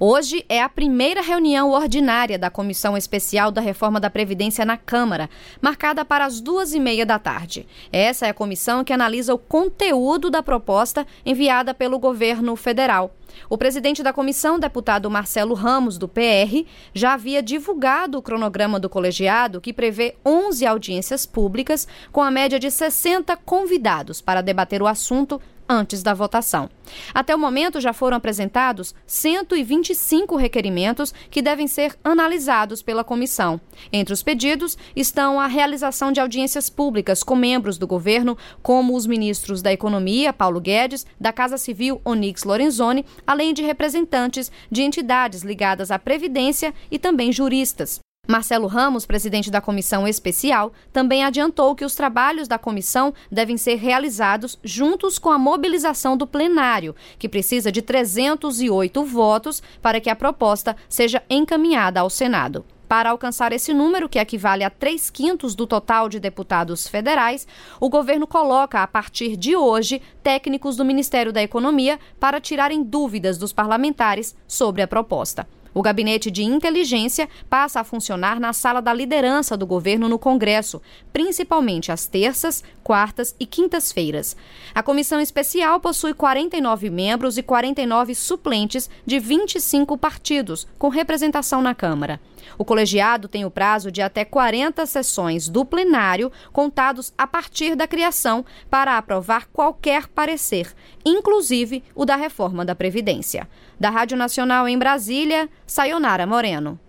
Hoje é a primeira reunião ordinária da Comissão Especial da Reforma da Previdência na Câmara, marcada para as 14h30 da tarde. Essa é a comissão que analisa o conteúdo da proposta enviada pelo governo federal. O presidente da comissão, deputado Marcelo Ramos, do PR, já havia divulgado o cronograma do colegiado, que prevê 11 audiências públicas, com a média de 60 convidados para debater o assunto antes da votação. Até o momento já foram apresentados 125 requerimentos que devem ser analisados pela comissão. Entre os pedidos estão a realização de audiências públicas com membros do governo, como os ministros da Economia, Paulo Guedes, da Casa Civil, Onyx Lorenzoni, além de representantes de entidades ligadas à Previdência e também juristas. Marcelo Ramos, presidente da comissão especial, também adiantou que os trabalhos da comissão devem ser realizados juntos com a mobilização do plenário, que precisa de 308 votos para que a proposta seja encaminhada ao Senado. Para alcançar esse número, que equivale a 3/5 do total de deputados federais, o governo coloca, a partir de hoje, técnicos do Ministério da Economia para tirarem dúvidas dos parlamentares sobre a proposta. O Gabinete de Inteligência passa a funcionar na sala da liderança do governo no Congresso, principalmente às terças, quartas e quintas-feiras. A comissão especial possui 49 membros e 49 suplentes de 25 partidos, com representação na Câmara. O colegiado tem o prazo de até 40 sessões do plenário, contados a partir da criação, para aprovar qualquer parecer, inclusive o da reforma da Previdência. Da Rádio Nacional em Brasília, Sayonara Moreno.